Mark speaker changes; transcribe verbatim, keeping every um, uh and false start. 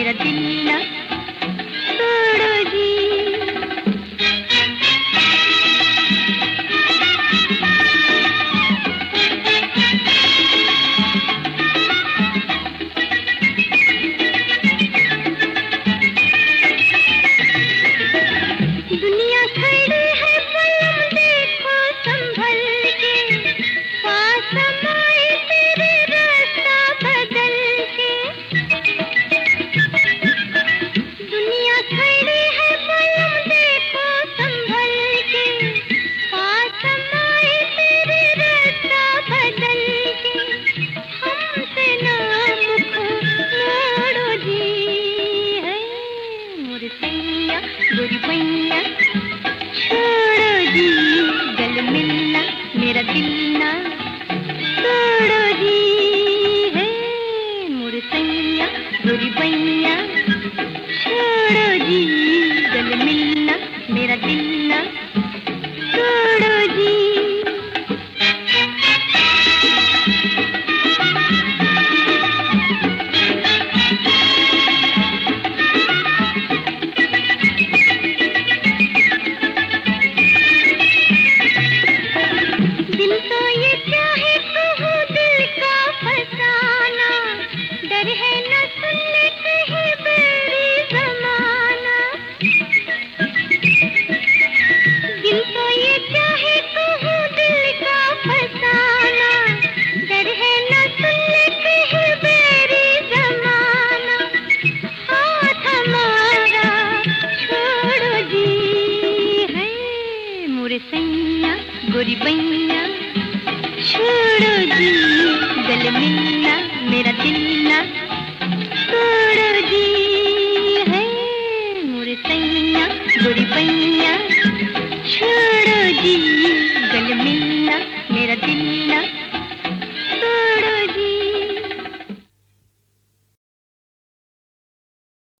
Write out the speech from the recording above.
Speaker 1: मेरा दिल ना तोड़ो जी। दुनिया खड़ी है पलक देखो संभल के, पास समाए तेरे रास्ता बदल के। दुनिया खड़ी है पलक देखो संभल के, पास समाए तेरे रास्ता बदल के। हमसे नाम को मोड़ो जी, है मोर सैया गोरी पैया छोड़ो जी। गल मिलना मेरा दिल ना तोड़ो जी, है मोर सैया गोरी पैया छोड़ो जी। गल मिलना मेरा दिल ना तोड़ो जी। दिल तो ये चाहे कहूँ दिल का फसाना, डर है न सुनने कहीं बेरी जमाना। दिल तो ये चाहे कहूँ दिल का फसाना, डर है न सुनने कहीं बेरी जमाना। हाथ हमारा छोड़ो जी, है मोरे सैया गोरी बैया छोड़ो जी। गल मिलना मेरा दिल ना तोड़ो जी, है मोरे सैया गोरी बैया छोड़ो जी। गल मिलना